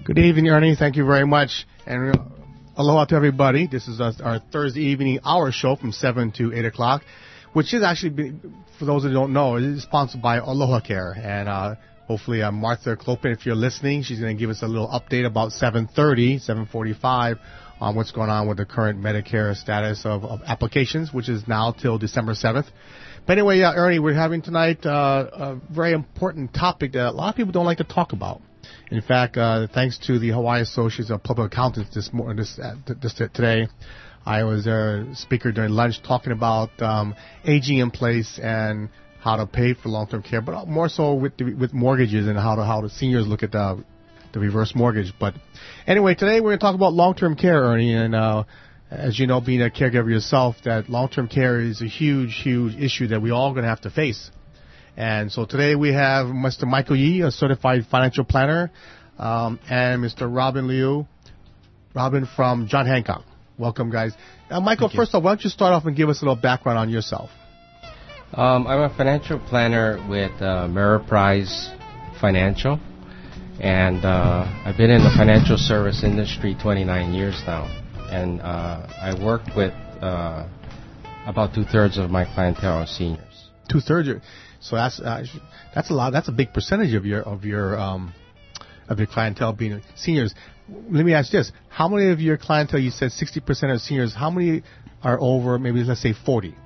Good evening, Ernie. Thank you very much. And aloha to everybody. This is our Thursday evening hour show from 7 to 8 o'clock, which is actually, for those who don't know, it is sponsored by Aloha Care. And hopefully Martha Clopin, if you're listening, she's going to give us a little update about 7:45 on what's going on with the current Medicare status of applications, which is now till December 7th. But anyway, Ernie, we're having tonight a very important topic that a lot of people don't like to talk about. In fact, thanks to the Hawaii Association of Public Accountants today, I was a speaker during lunch talking about aging in place and how to pay for long-term care, but more so with mortgages and how the seniors look at the reverse mortgage. But anyway, today we're going to talk about long-term care, Ernie, and as you know, being a caregiver yourself, that long-term care is a huge, huge issue that we all going to have to face. And so today we have Mr. Michael Yee, a certified financial planner, and Mr. Robin Liu, Robin from John Hancock. Welcome, guys. Michael, first off, why don't you start off and give us a little background on yourself? I'm a financial planner with Ameriprise Financial, and I've been in the financial service industry 29 years now. And I work with about 2/3 of my clientele are seniors. 2/3. So that's a lot. That's a big percentage of your clientele being seniors. Let me ask this: how many of your clientele? You said 60% of seniors. How many are over? Maybe let's say 40.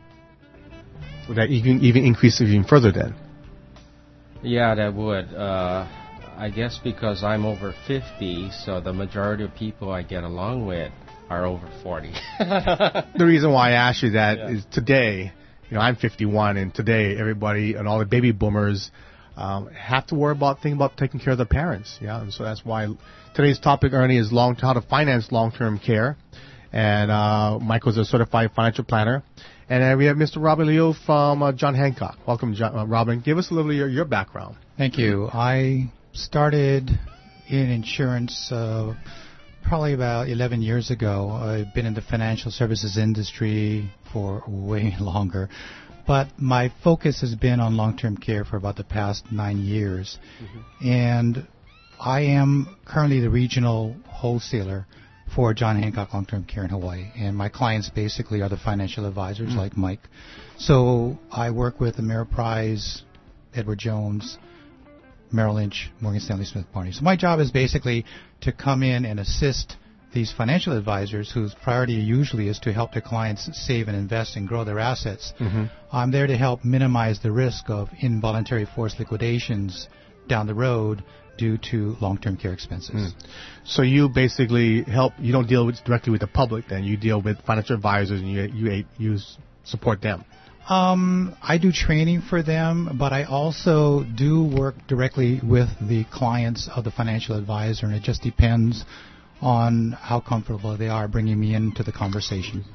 Would that even increase even further then? Yeah, that would. I guess because I'm over 50, so the majority of people I get along with are over 40. The reason why I asked you that is today. You know, I'm 51, and today everybody and all the baby boomers have to worry about taking care of their parents. Yeah, and so that's why today's topic, Ernie, is how to finance long-term care. And Michael's a certified financial planner. And we have Mr. Robin Liu from John Hancock. Welcome, Robin. Give us a little of your background. Thank you. I started in insurance probably about 11 years ago. I've been in the financial services industry for way longer, but my focus has been on long-term care for about the past 9 years. Mm-hmm. And I am currently the regional wholesaler for John Hancock Long-Term Care in Hawaii, and my clients basically are the financial advisors like Mike. So I work with Ameriprise, Edward Jones, Merrill Lynch, Morgan Stanley Smith Barney. So my job is basically to come in and assist these financial advisors whose priority usually is to help their clients save and invest and grow their assets. Mm-hmm. I'm there to help minimize the risk of involuntary forced liquidations down the road due to long-term care expenses. Mm. So you basically you don't deal directly with the public then, you deal with financial advisors and you support them. I do training for them, but I also do work directly with the clients of the financial advisor, and it just depends on how comfortable they are bringing me into the conversation.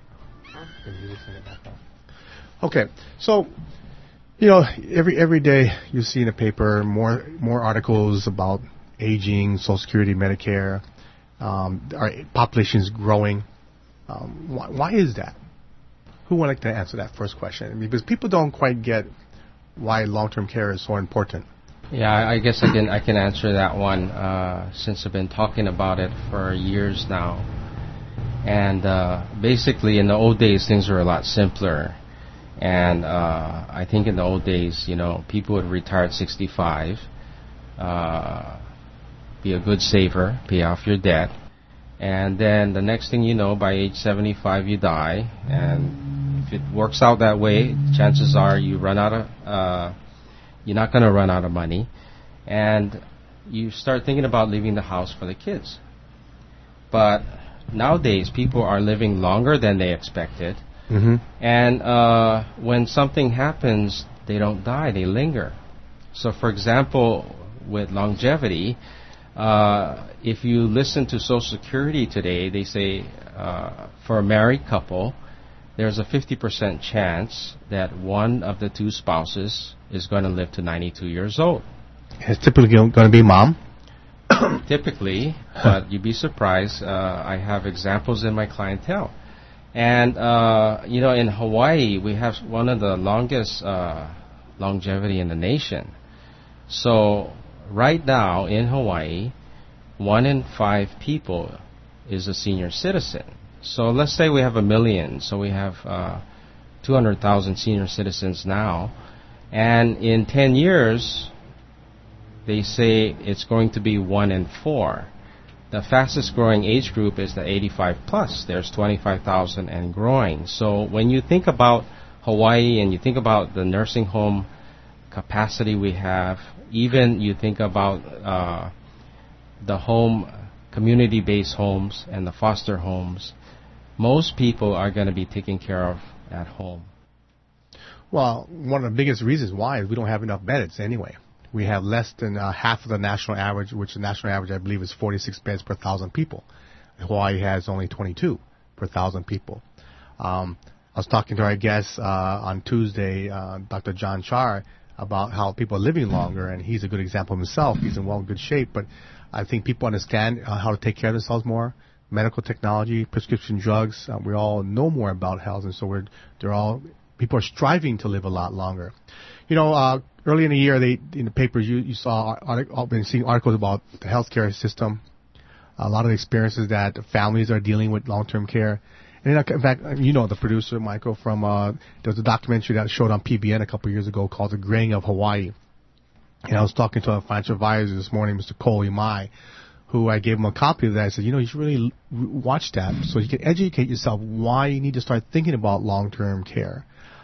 Okay, so you know, every day you see in the paper more articles about aging, Social Security, Medicare. Our population is growing. Why is that? Who would like to answer that first question? Because people don't quite get why long-term care is so important. Yeah, I guess I can answer that one since I've been talking about it for years now. And basically, in the old days, things were a lot simpler. And I think in the old days, you know, people would retire at 65, be a good saver, pay off your debt, and then the next thing you know, by age 75, you die. And if it works out that way, chances are you're not going to run out of money, and you start thinking about leaving the house for the kids. But nowadays, people are living longer than they expected. Mm-hmm. And when something happens, they don't die, they linger. So, for example, with longevity, if you listen to Social Security today, they say for a married couple, there's a 50% chance that one of the two spouses is going to live to 92 years old. It's typically going to be mom? Typically, but you'd be surprised. I have examples in my clientele. And, you know, in Hawaii, we have one of the longest longevity in the nation. So right now in Hawaii, 1 in 5 people is a senior citizen. So let's say we have 1 million, so we have 200,000 senior citizens now, and in 10 years, they say it's going to be 1 in 4. The fastest growing age group is the 85 plus. There's 25,000 and growing. So when you think about Hawaii and you think about the nursing home capacity we have, even you think about the home, community-based homes and the foster homes, most people are going to be taken care of at home. Well, one of the biggest reasons why is we don't have enough beds anyway. We have less than half of the national average, which the national average, I believe, is 46 beds per 1,000 people. Hawaii has only 22 per 1,000 people. I was talking to our guest on Tuesday, Dr. John Char, about how people are living longer, and he's a good example himself. He's in good shape, but I think people understand how to take care of themselves more. Medical technology, prescription drugs, we all know more about health, and so people are striving to live a lot longer. You know, early in the year, in the papers, you saw, I've been seeing articles about the healthcare system, a lot of the experiences that families are dealing with long-term care. And in fact, you know the producer, Michael, from there was a documentary that showed on PBN a couple of years ago called The Graying of Hawaii. And I was talking to a financial advisor this morning, Mr. Cole Imai, who I gave him a copy of that. I said, you should really watch that so you can educate yourself why you need to start thinking about long-term care.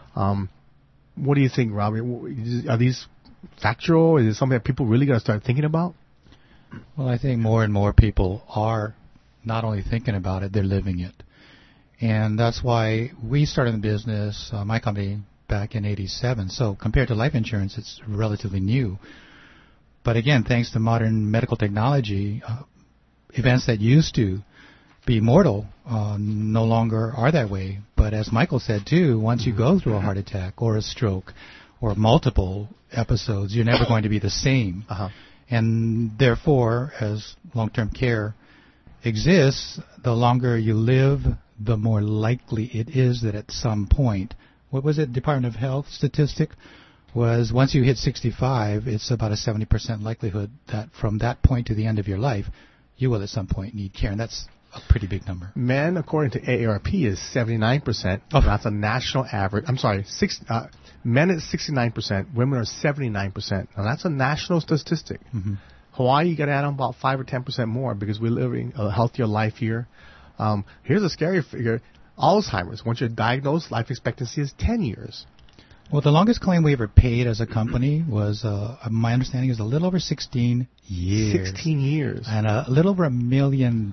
What do you think, Robbie? Are these factual? Is it something that people really got to start thinking about? Well, I think more and more people are not only thinking about it, they're living it. And that's why we started the business, my company, back in 87. So compared to life insurance, it's relatively new. But again, thanks to modern medical technology, events that used to be mortal no longer are that way. But as Michael said, too, once you go through a heart attack or a stroke or multiple episodes, you're never going to be the same. And therefore, as long-term care exists, the longer you live, the more likely it is that at some point, what was it, Department of Health statistic, was once you hit 65, it's about a 70% likelihood that from that point to the end of your life, you will at some point need care. And that's a pretty big number. Men, according to AARP, is 79%. Oh. That's a national average. I'm sorry, men is 69%. Women are 79%. Now, that's a national statistic. Mm-hmm. Hawaii, you got to add on about 5 or 10% more because we're living a healthier life here. Here's a scary figure. Alzheimer's, once you're diagnosed, life expectancy is 10 years. Well, the longest claim we ever paid as a company was, my understanding is a little over 16 years. 16 years. And a little over $1 million.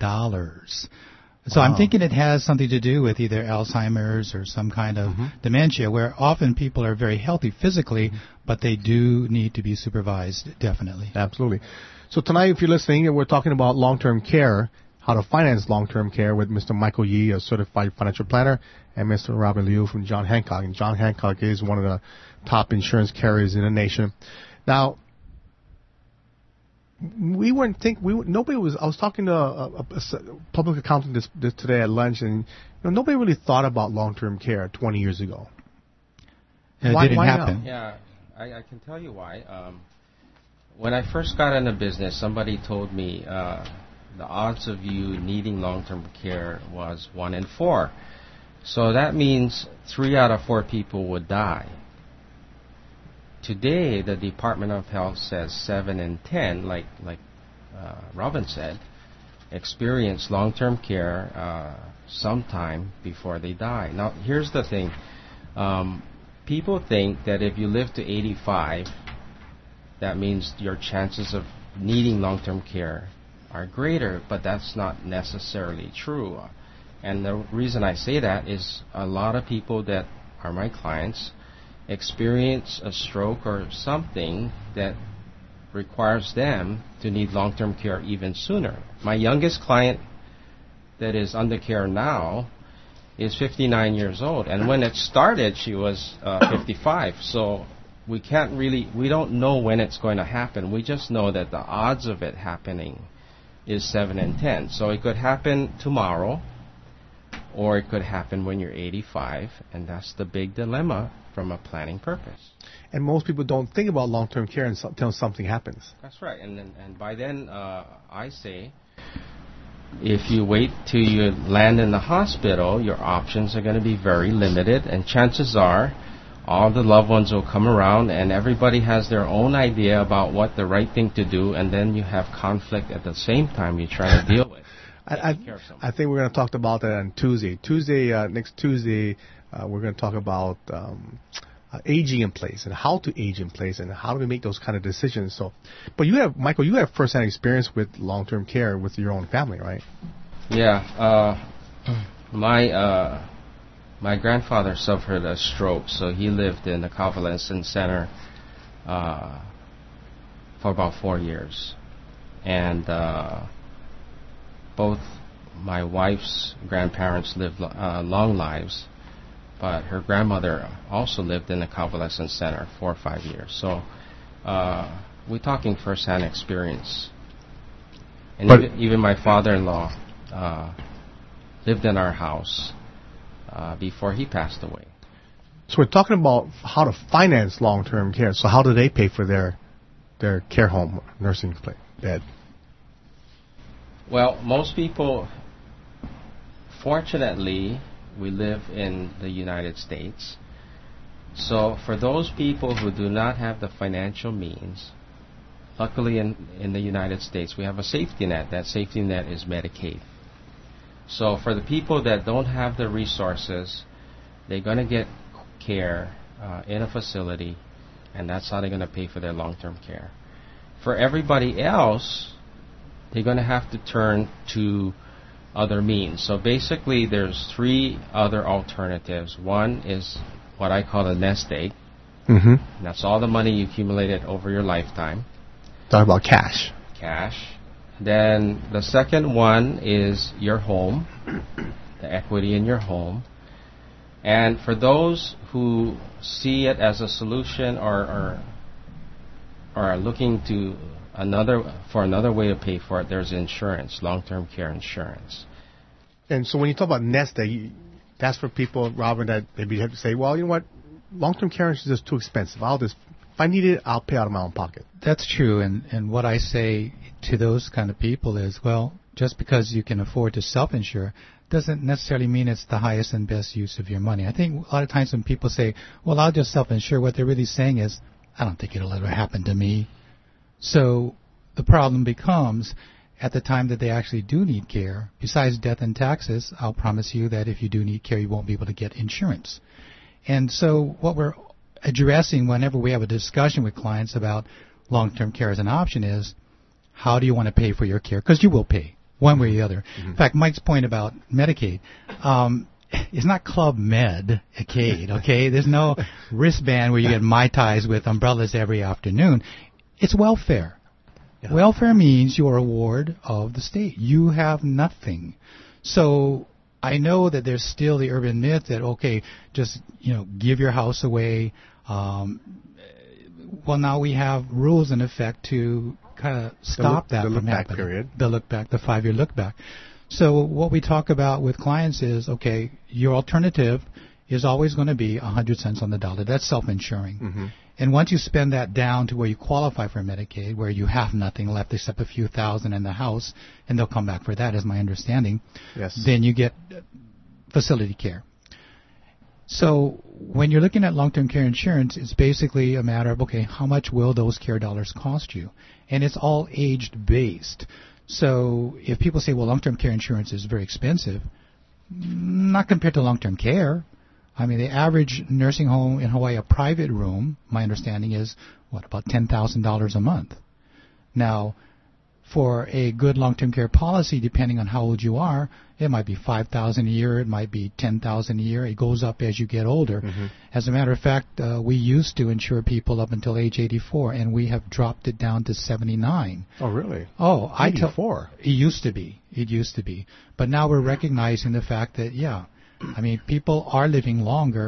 So wow. I'm thinking it has something to do with either Alzheimer's or some kind of dementia, where often people are very healthy physically, but they do need to be supervised, definitely. Absolutely. So tonight, if you're listening, we're talking about long-term care, how to finance long-term care with Mr. Michael Yee, a certified financial planner, and Mr. Robin Liu from John Hancock. And John Hancock is one of the top insurance carriers in the nation. Now, nobody was. I was talking to a public accountant this today at lunch, and nobody really thought about long-term care 20 years ago. It didn't happen. Yeah, I can tell you why. When I first got into business, somebody told me the odds of you needing long-term care was 1 in 4. So that means 3 out of 4 people would die. Today, the Department of Health says 7 in 10, like Robin said, experience long-term care sometime before they die. Now, here's the thing. People think that if you live to 85, that means your chances of needing long-term care are greater, but that's not necessarily true. And the reason I say that is a lot of people that are my clients experience a stroke or something that requires them to need long-term care even sooner. My youngest client that is under care now is 59 years old, and when it started, she was 55. So we don't know when it's going to happen. We just know that the odds of it happening is 7 in 10. So it could happen tomorrow, or it could happen when you're 85, and that's the big dilemma from a planning purpose. And most people don't think about long-term care until something happens. That's right, and by then, I say, if you wait till you land in the hospital, your options are going to be very limited, and chances are all the loved ones will come around, and everybody has their own idea about what the right thing to do, and then you have conflict at the same time you're trying to deal with. I think we're going to talk about that on Tuesday. Next Tuesday, we're going to talk about aging in place and how to age in place and how do we make those kind of decisions. So, but Michael, you have first-hand experience with long-term care with your own family, right? Yeah. My grandfather suffered a stroke, so he lived in the convalescent center for about 4 years. And both my wife's grandparents lived long lives, but her grandmother also lived in the convalescent center 4 or 5 years. So we're talking first-hand experience. And even my father-in-law lived in our house before he passed away. So we're talking about how to finance long-term care. So how do they pay for their care home nursing bed? Well, most people, fortunately, we live in the United States. So for those people who do not have the financial means, luckily in the United States, we have a safety net. That safety net is Medicaid. So for the people that don't have the resources, they're going to get care in a facility, and that's how they're going to pay for their long-term care. For everybody else, they're going to have to turn to other means. So basically, there's 3 other alternatives. One is what I call a nest egg. Mm-hmm. And that's all the money you accumulated over your lifetime. Talk about cash. Then the second one is your home, the equity in your home. And for those who see it as a solution or are looking to another way to pay for it, there's insurance, long-term care insurance. And so when you talk about nest egg, that's for people, Robin, that maybe have to say, well, you know what, long-term care insurance is just too expensive. If I need it, I'll pay out of my own pocket. That's true, and what I say to those kind of people is, well, just because you can afford to self-insure doesn't necessarily mean it's the highest and best use of your money. I think a lot of times when people say, well, I'll just self-insure, what they're really saying is, I don't think it'll ever happen to me. So the problem becomes, at the time that they actually do need care, besides death and taxes, I'll promise you that if you do need care, you won't be able to get insurance. And so what we're addressing whenever we have a discussion with clients about long-term care as an option is, how do you want to pay for your care? Because you will pay, one way or the other. Mm-hmm. In fact, Mike's point about Medicaid, it's not Club Medicaid, okay? There's no wristband where you get Mai Tais with umbrellas every afternoon. It's welfare. Yeah. Welfare means you are a ward of the state. You have nothing. So I know that there's still the urban myth that, okay, just, give your house away. Well, now we have rules in effect to kind of stop that from happening. Period. The look back, the 5-year look back. So what we talk about with clients is, okay, your alternative is always going to be 100 cents on the dollar. That's self-insuring. Mm-hmm. And once you spend that down to where you qualify for Medicaid, where you have nothing left except a few thousand in the house, and they'll come back for that, is my understanding, yes, then you get facility care. So when you're looking at long-term care insurance, it's basically a matter of, okay, how much will those care dollars cost you? And it's all age-based. So if people say, well, long-term care insurance is very expensive, not compared to long-term care. I mean, the average nursing home in Hawaii, a private room, my understanding is, about $10,000 a month. Now, for a good long-term care policy, depending on how old you are, it might be $5,000 a year, it might be $10,000 a year. It goes up as you get older. Mm-hmm. As a matter of fact, we used to insure people up until age 84, and we have dropped it down to 79. Oh, really? Oh, 84. It used to be. But now we're recognizing the fact that, people are living longer.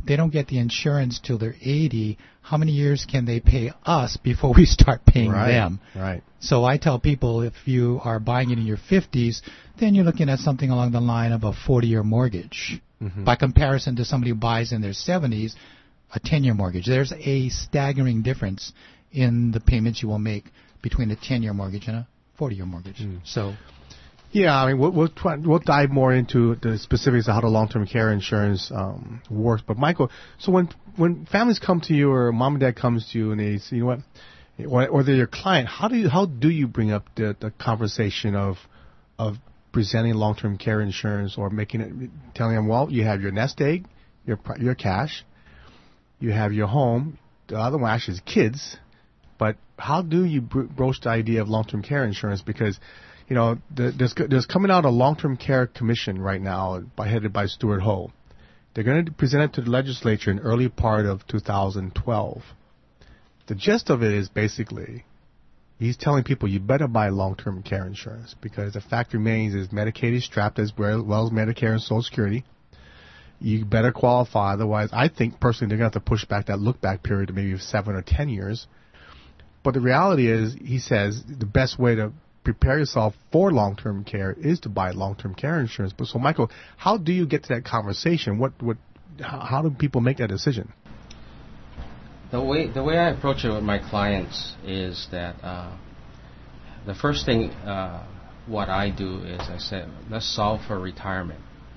they don't get the insurance till they're 80, how many years can they pay us before we start paying them? Right. So I tell people, if you are buying it in your 50s, then you're looking at something along the line of a 40-year mortgage. By comparison to somebody who buys in their 70s, a 10-year mortgage. There's a staggering difference in the payments you will make between a 10-year mortgage and a 40-year mortgage. So, yeah, I mean, we'll dive more into the specifics of how the long-term care insurance works. But Michael, so when families come to you or mom and dad comes to you and they say, you know what, or they're your client, how do you bring up the conversation of presenting long-term care insurance or telling them, well, you have your nest egg, your cash, you have your home, the other one actually is kids, but how do you broach the idea of long-term care insurance? Because, you know, there's coming out a long-term care commission right now headed by Stuart Ho. They're going to present it to the legislature in early part of 2012. The gist of it is basically, he's telling people you better buy long-term care insurance because the fact remains is Medicaid is strapped as well as Medicare and Social Security. You better qualify, otherwise I think personally they're going to have to push back that look-back period to maybe 7 or 10 years. But the reality is, he says, the best way to prepare yourself for long-term care is to buy long-term care insurance. But so, Michael, how do you get to that conversation? How do people make that decision? The way I approach it with my clients is that the first thing what I do is I say, let's solve for retirement.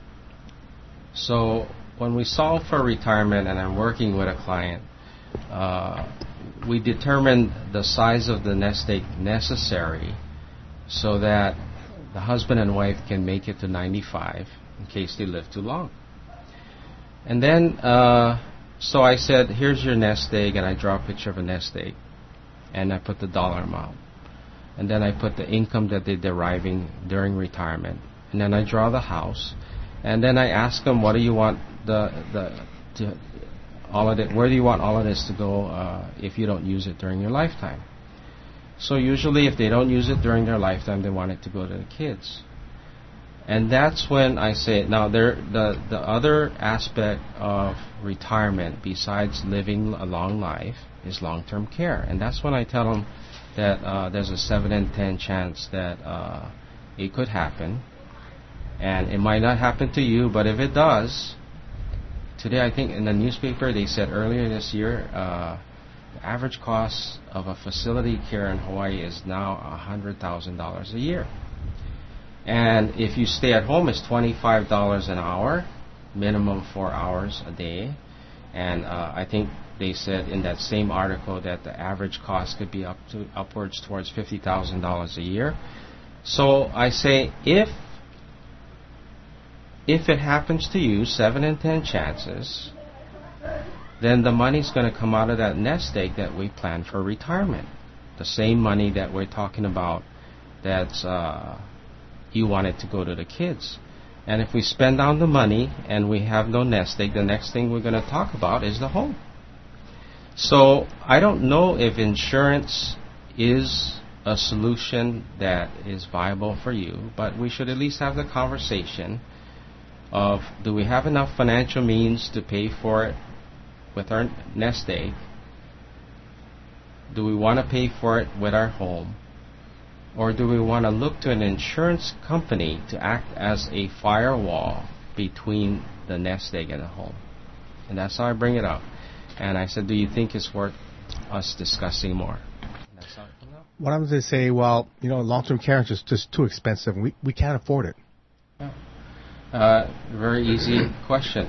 So when we solve for retirement and I'm working with a client, we determine the size of the nest egg necessary so that the husband and wife can make it to 95 in case they live too long. And then, so I said, here's your nest egg, and I draw a picture of a nest egg, and I put the dollar amount. And then I put the income that they're deriving during retirement. And then I draw the house. And then I ask them, what do you want where do you want all of this to go if you don't use it during your lifetime? So usually if they don't use it during their lifetime, they want it to go to the kids. And that's when I say, now the other aspect of retirement besides living a long life is long-term care. And that's when I tell them that there's a 7 in 10 chance that it could happen. And it might not happen to you, but if it does, today I think in the newspaper they said earlier this year, the average cost of a facility care in Hawaii is now $100,000 a year. And if you stay at home, it's $25 an hour, minimum 4 hours a day. And I think they said in that same article that the average cost could be upwards towards $50,000 a year. So I say, if it happens to you, 7 in 10 chances, then the money's going to come out of that nest egg that we plan for retirement. The same money that we're talking about that's you want it to go to the kids. And if we spend down the money and we have no nest egg, the next thing we're going to talk about is the home. So I don't know if insurance is a solution that is viable for you, but we should at least have the conversation of, do we have enough financial means to pay for it with our nest egg? Do we want to pay for it with our home? Or do we want to look to an insurance company to act as a firewall between the nest egg and the home? And that's how I bring it up. And I said, do you think it's worth us discussing more? And that's how it comes up. What I'm going to say, well, you know, long-term care is just too expensive. We can't afford it. Yeah. Very easy question.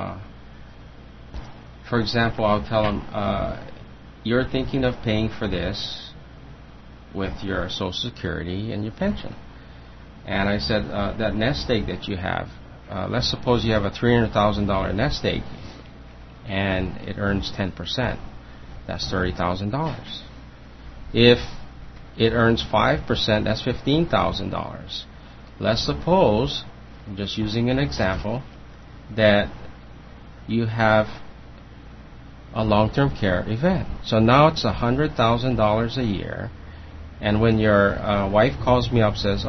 For example, I'll tell them, you're thinking of paying for this with your Social Security and your pension. And I said, that nest egg that you have, let's suppose you have a $300,000 nest egg and it earns 10%. That's $30,000. If it earns 5%, that's $15,000. Let's suppose, I'm just using an example, that you have a long-term care event. So now it's $100,000 a year. And when your wife calls me up, says,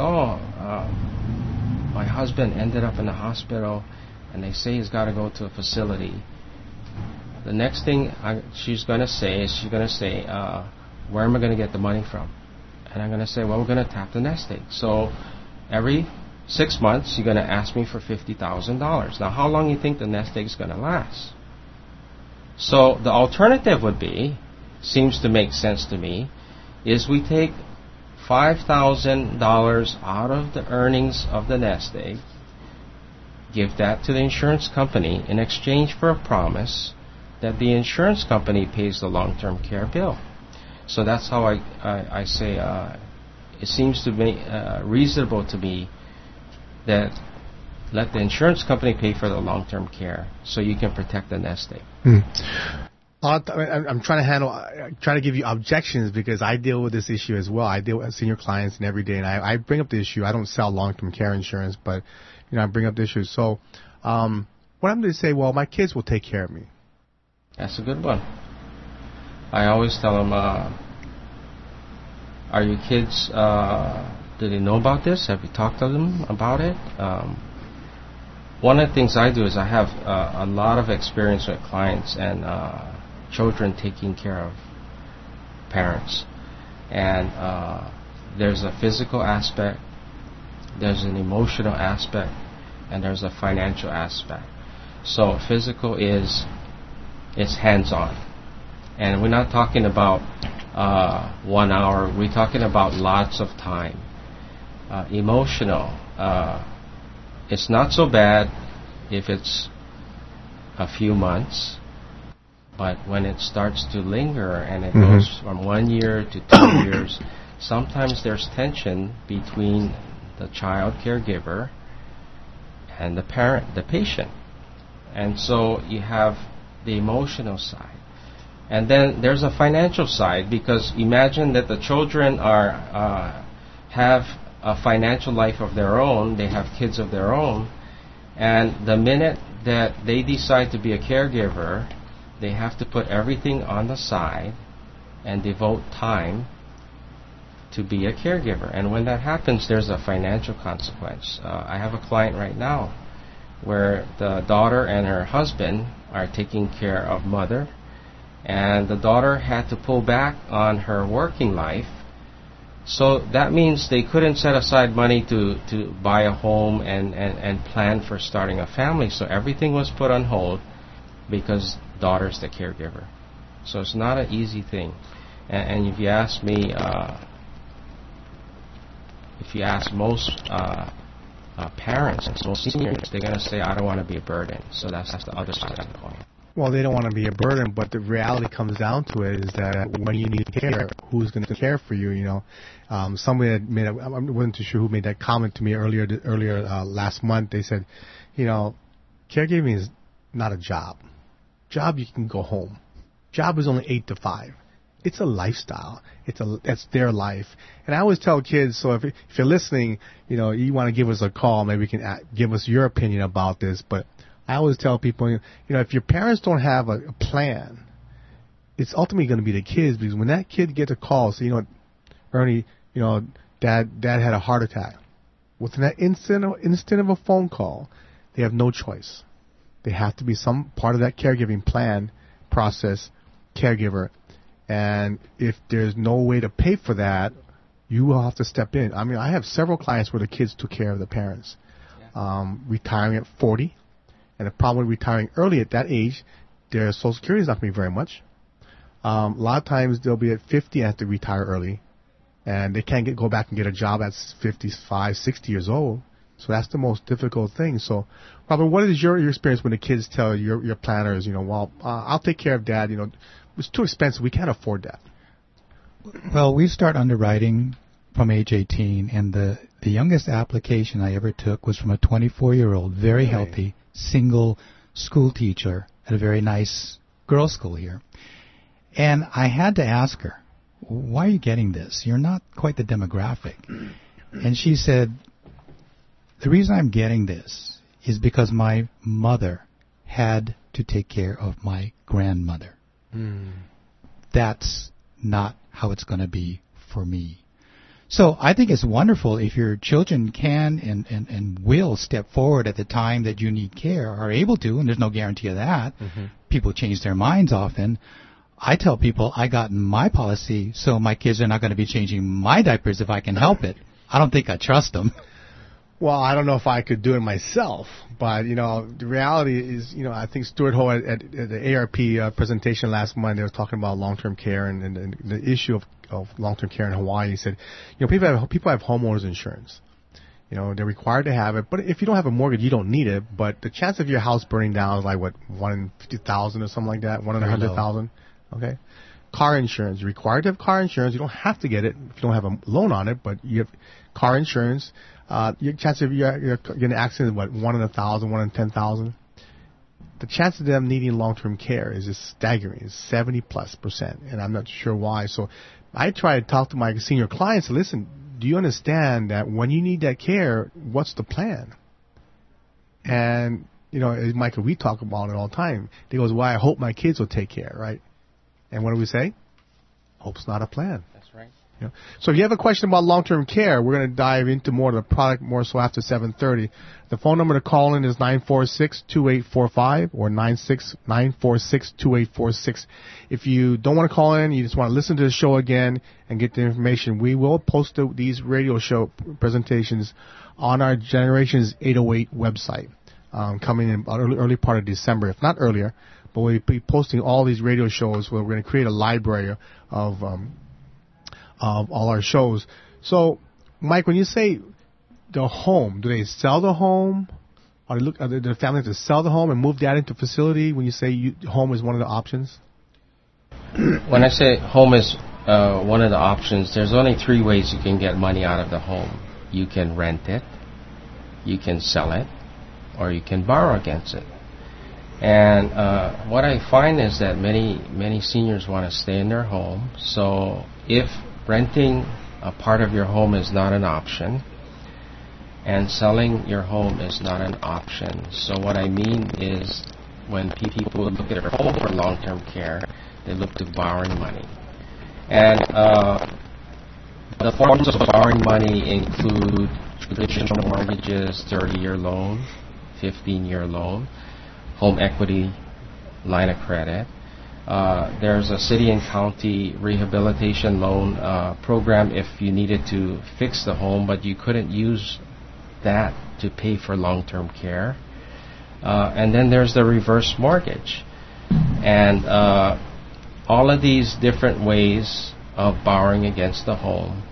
my husband ended up in the hospital and they say he's got to go to a facility, the next thing she's going to say is where am I going to get the money from? And I'm going to say, well, we're going to tap the nest egg. So every 6 months, you're going to ask me for $50,000. Now, how long do you think the nest egg is going to last? So the alternative would be, seems to make sense to me, is we take $5,000 out of the earnings of the nest egg, give that to the insurance company in exchange for a promise that the insurance company pays the long-term care bill. So that's how I say it seems to be reasonable to me that let the insurance company pay for the long-term care so you can protect the nest egg. I'm trying to give you objections because I deal with this issue as well. I deal with senior clients and every day, and I bring up the issue. I don't sell long-term care insurance, but I bring up the issue. So, what I'm going to say, well, my kids will take care of me. That's a good one. I always tell them, are your kids? Do they know about this? Have you talked to them about it? One of the things I do is I have a lot of experience with clients and children taking care of parents. And there's a physical aspect, there's an emotional aspect, and there's a financial aspect. So physical it's hands-on. And we're not talking about 1 hour, we're talking about lots of time. Emotional, it's not so bad if it's a few months, but when it starts to linger and it goes from 1 year to 2 years, sometimes there's tension between the child caregiver and the parent, the patient. And so you have the emotional side. And then there's a financial side, because imagine that the children have a financial life of their own, they have kids of their own, and the minute that they decide to be a caregiver, they have to put everything on the side and devote time to be a caregiver. And when that happens, there's a financial consequence. I have a client right now where the daughter and her husband are taking care of mother, and the daughter had to pull back on her working life. So that means they couldn't set aside money to buy a home and plan for starting a family. So everything was put on hold because daughter's the caregiver. So it's not an easy thing. And if you ask me, if you ask most parents, most seniors, they're going to say, I don't want to be a burden. So that's the other side of the coin. Well, they don't want to be a burden, but the reality comes down to it is that when you need care, who's going to care for you? You know, somebody had made I wasn't too sure who made that comment to me earlier last month. They said, you know, caregiving is not a job. Job, you can go home. Job is only 8 to 5. It's a lifestyle. That's their life. And I always tell kids, so if you're listening, you know, you want to give us a call, maybe you can give us your opinion about this, but I always tell people, you know, if your parents don't have a plan, it's ultimately going to be the kids, because when that kid gets a call, so, you know, Ernie, you know, dad had a heart attack. Within that instant of a phone call, they have no choice. They have to be some part of that caregiving plan, process, caregiver. And if there's no way to pay for that, you will have to step in. I mean, I have several clients where the kids took care of the parents. Retiring at 40. And the problem with retiring early at that age, their Social Security is not going to be very much. A lot of times they'll be at 50 and have to retire early. And they can't go back and get a job at 55, 60 years old. So that's the most difficult thing. So, Robin, what is your experience when the kids tell your planners, you know, well, I'll take care of dad, you know, it's too expensive, we can't afford that? Well, we start underwriting from age 18, and the youngest application I ever took was from a 24-year-old, very healthy, single school teacher at a very nice girls' school here. And I had to ask her, why are you getting this? You're not quite the demographic. And she said, the reason I'm getting this is because my mother had to take care of my grandmother. That's not how it's going to be for me. So I think it's wonderful if your children can and will step forward at the time that you need care, are able to, and there's no guarantee of that. Mm-hmm. People change their minds often. I tell people I got my policy so my kids are not going to be changing my diapers if I can help it. I don't think I trust them. Well, I don't know if I could do it myself, but, the reality is, I think Stuart Ho at the ARP presentation last Monday was talking about long-term care and the issue of long-term care in Hawaii. He said, people have homeowners insurance. They're required to have it, but if you don't have a mortgage, you don't need it. But the chance of your house burning down is like, 1 in 50,000 or something like that, 1 in 100,000. Okay. Car insurance. You're required to have car insurance. You don't have to get it if you don't have a loan on it, but you have car insurance. Your chance of you're getting an accident is 1 in 1,000, 1 in 10,000. The chance of them needing long-term care is just staggering. It's 70+%, and I'm not sure why. So I try to talk to my senior clients. Listen, do you understand that when you need that care, what's the plan? And Michael, we talk about it all the time. They goes, "Well, I hope my kids will take care," right? And what do we say? Hope's not a plan. That's right. So if you have a question about long-term care, we're going to dive into more of the product more so after 7:30. The phone number to call in is 946-2845 or 946-2846. If you don't want to call in, you just want to listen to the show again and get the information, we will post these radio show presentations on our Generations 808 website coming in early part of December, if not earlier. But we'll be posting all these radio shows where we're going to create a library of all our shows. So, Mike, when you say the home, do they sell the home? Are the family to sell the home and move that into facility when you say home is one of the options? When I say home is one of the options, there's only 3 ways you can get money out of the home. You can rent it, you can sell it, or you can borrow against it. And what I find is that many seniors want to stay in their home. So if renting a part of your home is not an option, and selling your home is not an option. So what I mean is when people look at their home for long-term care, they look to borrowing money. And the forms of borrowing money include traditional mortgages, 30-year loan, 15-year loan, home equity line of credit. There's a city and county rehabilitation loan program if you needed to fix the home, but you couldn't use that to pay for long-term care. And then there's the reverse mortgage. And all of these different ways of borrowing against the home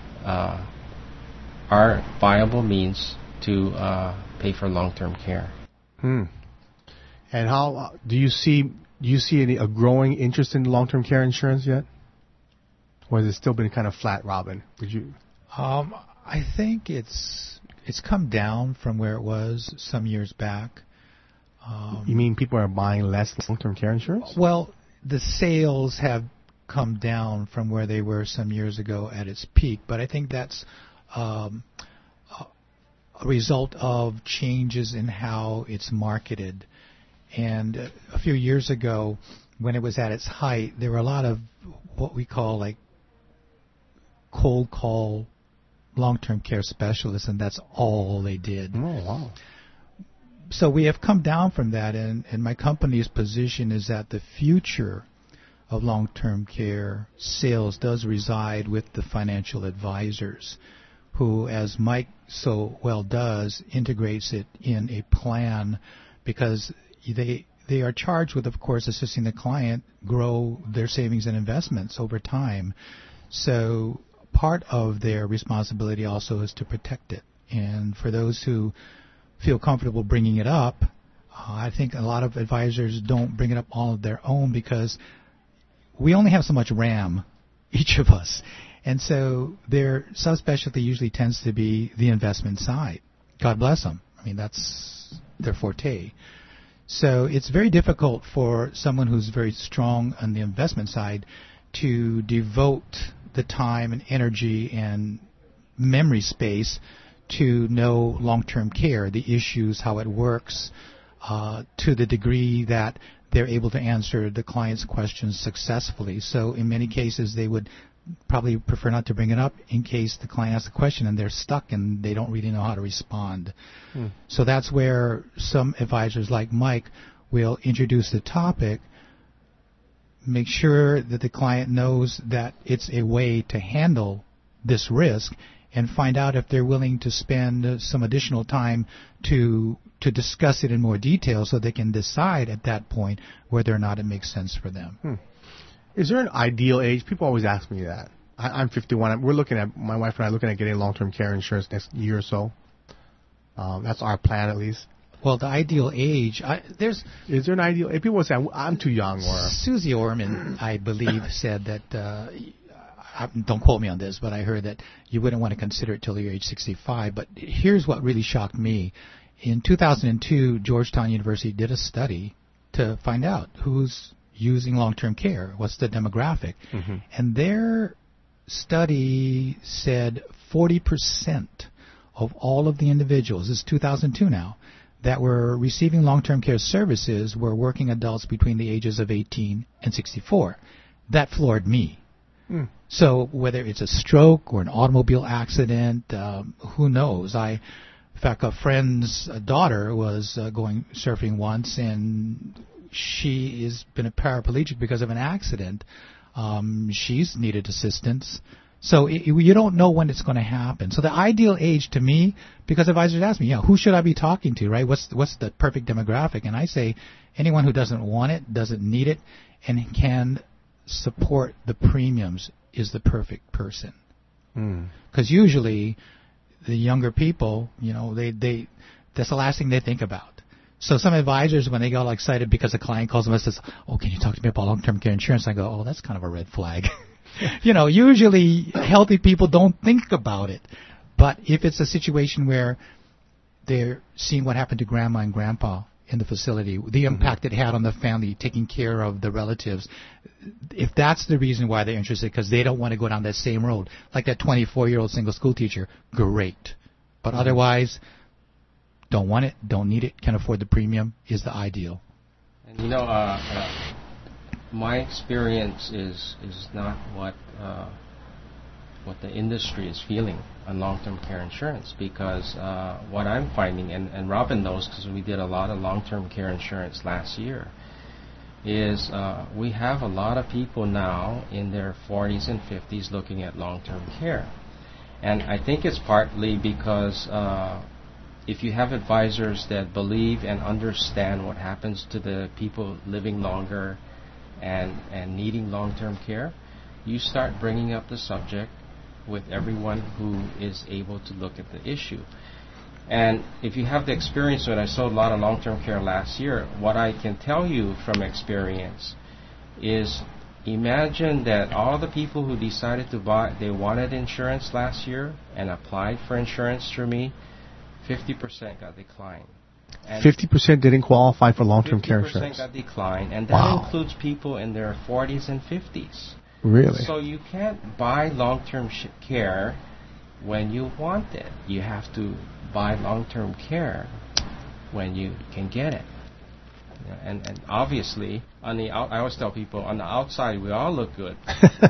are viable means to pay for long-term care. And how do you see a growing interest in long-term care insurance yet? Or has it still been kind of flat, Robin? Would you? I think it's come down from where it was some years back. You mean people are buying less long-term care insurance? Well, the sales have come down from where they were some years ago at its peak, but I think that's a result of changes in how it's marketed. And a few years ago, when it was at its height, there were a lot of what we call like cold call long-term care specialists, and that's all they did. Oh, wow. So we have come down from that, and my company's position is that the future of long-term care sales does reside with the financial advisors who, as Mike so well does, integrates it in a plan because they are charged with, of course, assisting the client grow their savings and investments over time. So part of their responsibility also is to protect it. And for those who feel comfortable bringing it up, I think a lot of advisors don't bring it up all of their own because we only have so much RAM, each of us. And so their subspecialty usually tends to be the investment side. God bless them. I mean, that's their forte. So it's very difficult for someone who's very strong on the investment side to devote the time and energy and memory space to know long-term care, the issues, how it works, to the degree that they're able to answer the client's questions successfully. So in many cases, they would probably prefer not to bring it up in case the client asks a question and they're stuck and they don't really know how to respond. So that's where some advisors like Mike will introduce the topic, make sure that the client knows that it's a way to handle this risk, and find out if they're willing to spend some additional time to discuss it in more detail so they can decide at that point whether or not it makes sense for them. Is there an ideal age? People always ask me that. I'm 51. We're looking at, my wife and I are looking at getting long-term care insurance next year or so. That's our plan, at least. Well, the ideal age, is there an ideal age? People say I'm too young. Or Susie Orman, I believe, said that, don't quote me on this, but I heard that you wouldn't want to consider it till you're age 65. But here's what really shocked me. In 2002, Georgetown University did a study to find out who's using long-term care, what's the demographic. And their study said 40% of all of the individuals, this is 2002 now, that were receiving long-term care services were working adults between the ages of 18 and 64. That floored me. So whether it's a stroke or an automobile accident, who knows? In fact, a friend's daughter was going surfing once, and she has been a paraplegic because of an accident. She's needed assistance. So you don't know when it's going to happen. So the ideal age to me, because advisors ask me, who should I be talking to, right? What's the perfect demographic? And I say anyone who doesn't want it, doesn't need it, and can support the premiums is the perfect person. Because usually the younger people, they that's the last thing they think about. So some advisors, when they get all excited because a client calls them and says, can you talk to me about long-term care insurance? I go, that's kind of a red flag. Usually healthy people don't think about it. But if it's a situation where they're seeing what happened to grandma and grandpa in the facility, the impact it had on the family, taking care of the relatives, if that's the reason why they're interested, because they don't want to go down that same road, like that 24-year-old single school teacher, great. But otherwise, don't want it, don't need it, can afford the premium, is the ideal. And my experience is not what the industry is feeling on long-term care insurance, because what I'm finding, and Robin knows because we did a lot of long-term care insurance last year, is we have a lot of people now in their 40s and 50s looking at long-term care. And I think it's partly because if you have advisors that believe and understand what happens to the people living longer and needing long-term care, you start bringing up the subject with everyone who is able to look at the issue. And if you have the experience, when I sold a lot of long-term care last year, what I can tell you from experience is, imagine that all the people who decided to buy, they wanted insurance last year and applied for insurance through me, 50% got declined. 50% didn't qualify for long-term care insurance. 50% got declined, and that includes people in their 40s and 50s. Really? So you can't buy long-term care when you want it. You have to buy long-term care when you can get it. And obviously, I always tell people, on the outside we all look good.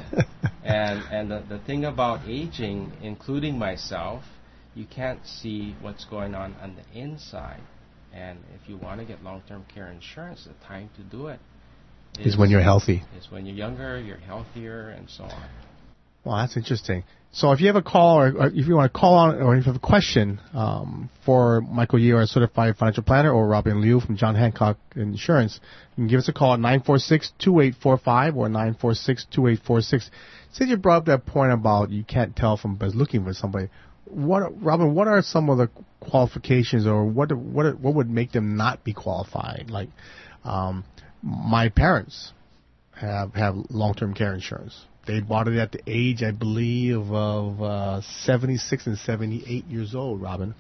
and the thing about aging, including myself, you can't see what's going on the inside. And if you want to get long-term care insurance, the time to do it is when you're healthy. Is when you're younger, you're healthier, and so on. Well, that's interesting. So if you have a call, or if you want to call on, or if you have a question for Michael Yee, our certified financial planner, or Robin Liu from John Hancock Insurance, you can give us a call at 946-2845 or 946-2846. Since you brought up that point about you can't tell from looking for somebody, Robin, what are some of the qualifications, or what would make them not be qualified? Like, my parents have long-term care insurance. They bought it at the age, I believe, of 76 and 78 years old, Robin.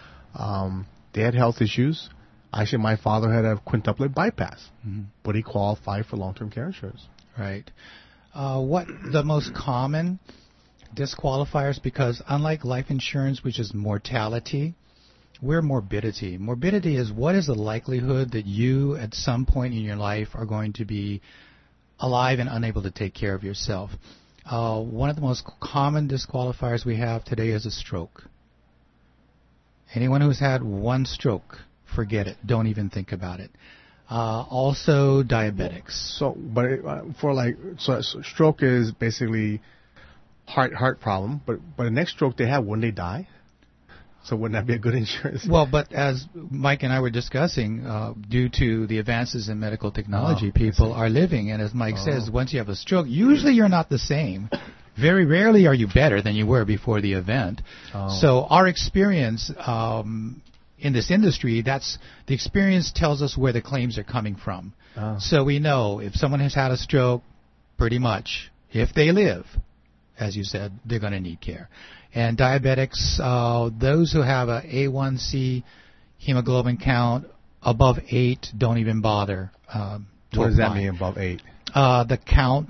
They had health issues. Actually, my father had a quintuplet bypass, but he qualified for long-term care insurance. Right. What the most common disqualifiers, because unlike life insurance, which is mortality, we're morbidity. Morbidity is what is the likelihood that you at some point in your life are going to be alive and unable to take care of yourself. One of the most common disqualifiers we have today is a stroke. Anyone who's had one stroke, forget it. Don't even think about it. Also, diabetics. So, but so stroke is basically heart problem. But the next stroke they have, wouldn't they die? So wouldn't that be a good insurance? Well, but as Mike and I were discussing, due to the advances in medical technology, people are living. And as Mike says, once you have a stroke, usually you're not the same. Very rarely are you better than you were before the event. So our experience in this industry, the experience tells us where the claims are coming from. So we know if someone has had a stroke, pretty much, if they live, as you said, they're going to need care. And diabetics, those who have a A1C hemoglobin count above 8, don't even bother. What does that mean, above 8? The count,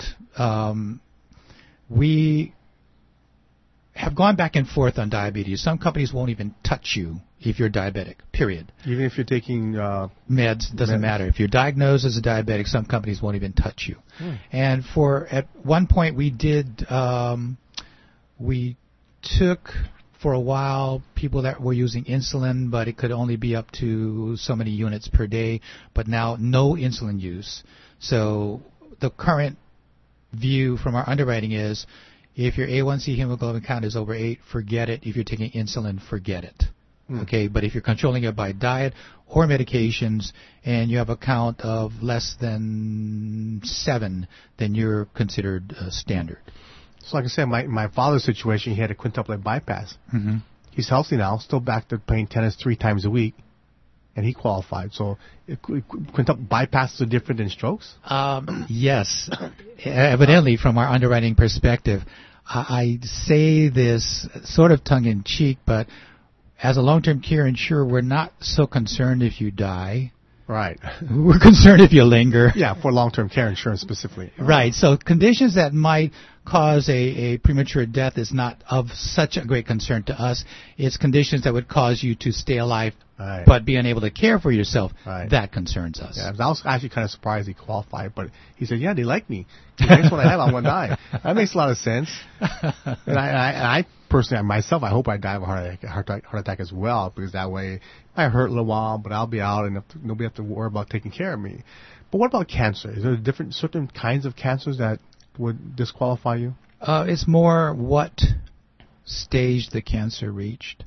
we have gone back and forth on diabetes. Some companies won't even touch you if you're diabetic, period. Even if you're taking meds, doesn't matter. If you're diagnosed as a diabetic, some companies won't even touch you. And at one point we took for a while people that were using insulin, but it could only be up to so many units per day, but now no insulin use. So the current view from our underwriting is if your A1C hemoglobin count is over 8, forget it. If you're taking insulin, forget it. Okay, but if you're controlling it by diet or medications and you have a count of less than 7, then you're considered standard. So like I said, my father's situation, he had a quintuplet bypass. He's healthy now, still back to playing tennis 3 times a week, and he qualified. So quintuplet bypasses are different than strokes? Yes. Evidently, from our underwriting perspective, I say this sort of tongue-in-cheek, but as a long-term care insurer, we're not so concerned if you die. Right. We're concerned if you linger. Yeah, for long-term care insurance specifically. Right. So conditions that might cause a premature death is not of such a great concern to us. It's conditions that would cause you to stay alive, but be unable to care for yourself. That concerns us. Yeah, I was actually kind of surprised he qualified, but he said, yeah, they like me. That's what I have. I'm going to die. That makes a lot of sense. And I personally, myself, I hope I die of a heart attack as well, because that way I hurt a little while, but I'll be out and nobody have to worry about taking care of me. But what about cancer? Is there certain kinds of cancers that would disqualify you? It's more what stage the cancer reached.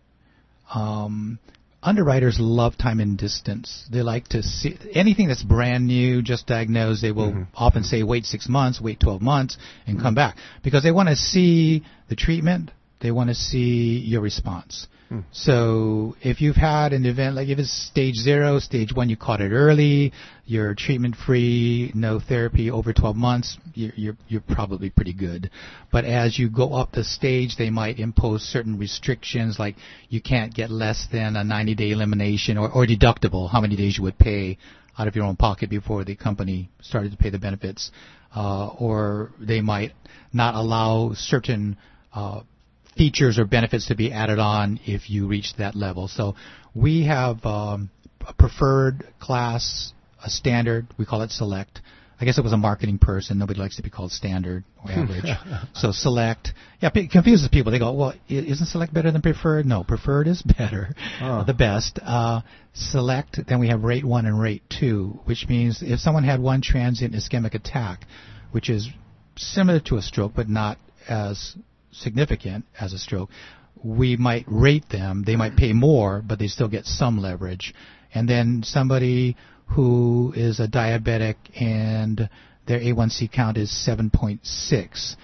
Underwriters love time and distance. They like to see anything that's brand new, just diagnosed. They will often say, wait 6 months, wait 12 months, and come back. Because they want to see the treatment. They want to see your response. So if you've had an event, like if it's stage 0, stage 1, you caught it early, you're treatment-free, no therapy over 12 months, you're probably pretty good. But as you go up the stage, they might impose certain restrictions, like you can't get less than a 90-day elimination or deductible, how many days you would pay out of your own pocket before the company started to pay the benefits. Or they might not allow certain features or benefits to be added on if you reach that level. So we have a preferred class, a standard. We call it select. I guess it was a marketing person. Nobody likes to be called standard or average. So select. Yeah, it confuses people. They go, well, isn't select better than preferred? No, preferred is better, the best. Select, then we have rate 1 and rate 2, which means if someone had one transient ischemic attack, which is similar to a stroke but not as significant as a stroke, we might rate them. They might pay more, but they still get some leverage. And then somebody who is a diabetic and their A1C count is 7.6,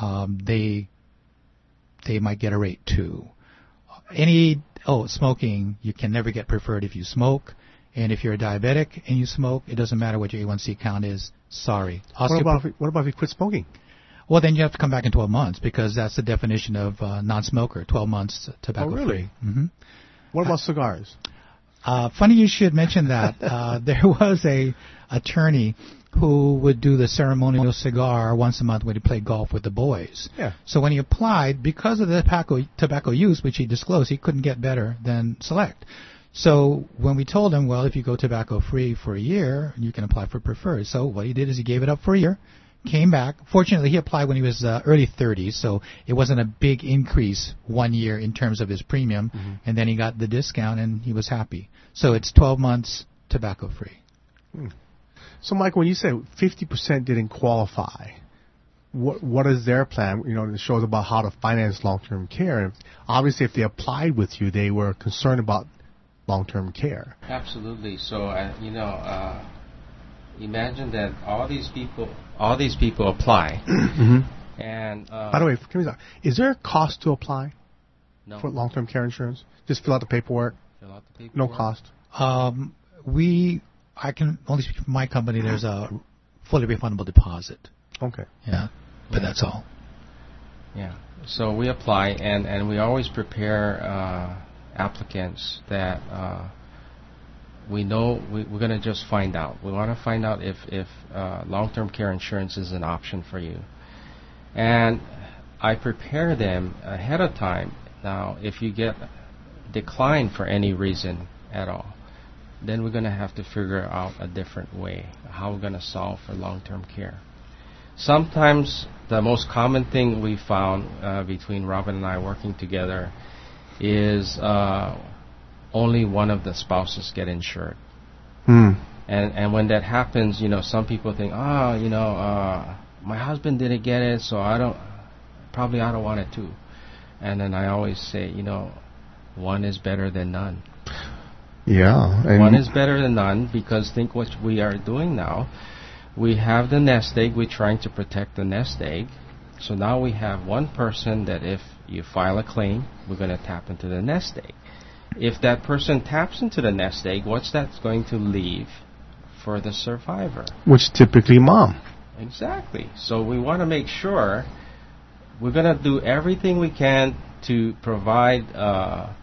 they might get a rate 2. Smoking, you can never get preferred if you smoke. And if you're a diabetic and you smoke, it doesn't matter what your A1C count is. Sorry. What about if you quit smoking? Well, then you have to come back in 12 months because that's the definition of non-smoker, 12 months tobacco-free. Oh, really? What about cigars? Funny you should mention that. There was a attorney who would do the ceremonial cigar once a month when he played golf with the boys. Yeah. So when he applied, because of the tobacco use, which he disclosed, he couldn't get better than Select. So when we told him, well, if you go tobacco-free for a year, you can apply for preferred. So what he did is he gave it up for a year, came back. Fortunately, he applied when he was early 30s, so it wasn't a big increase 1 year in terms of his premium. And then he got the discount, and he was happy. So it's 12 months tobacco-free. So, Mike, when you say 50% didn't qualify, what is their plan? You know, it shows about how to finance long-term care. Obviously, if they applied with you, they were concerned about long-term care. Absolutely. So, imagine that all these people apply. And by the way, is there a cost to apply for long-term care insurance? Just fill out the paperwork. No cost. I can only speak for my company. There's a fully refundable deposit. Okay. Yeah, but that's all. Yeah. So we apply, and we always prepare applicants that we know we're going to just find out. We want to find out if long-term care insurance is an option for you. And I prepare them ahead of time. Now, if you get declined for any reason at all, then we're going to have to figure out a different way, how we're going to solve for long-term care. Sometimes the most common thing we found between Robin and I working together is only one of the spouses get insured. And when that happens, some people think, my husband didn't get it, so I don't want it too. And then I always say, one is better than none. Yeah. One is better than none, because think what we are doing now. We have the nest egg. We're trying to protect the nest egg. So now we have one person that if you file a claim, we're going to tap into the nest egg. If that person taps into the nest egg, what's that going to leave for the survivor? Which typically mom. Exactly. So we want to make sure we're going to do everything we can to provide a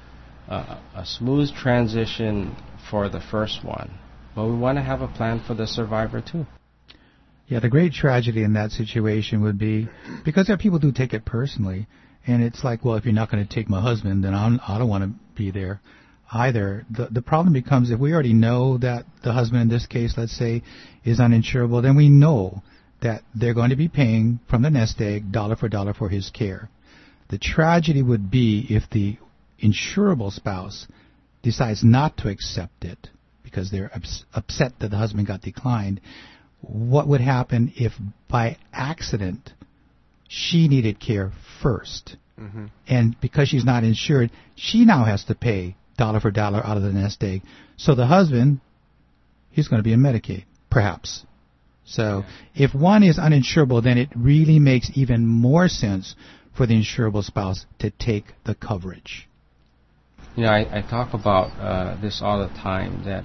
smooth transition for the first one. But we want to have a plan for the survivor too. Yeah, the great tragedy in that situation would be, because there are people who take it personally, and it's like, well, if you're not going to take my husband, then I don't want to be there either. The problem becomes, if we already know that the husband in this case, let's say, is uninsurable, then we know that they're going to be paying from the nest egg dollar for dollar for his care. The tragedy would be if the insurable spouse decides not to accept it because they're upset that the husband got declined. What would happen if by accident she needed care first? And because she's not insured, she now has to pay dollar for dollar out of the nest egg. So the husband, he's going to be in Medicaid, perhaps. So if one is uninsurable, then it really makes even more sense for the insurable spouse to take the coverage. I talk about this all the time, that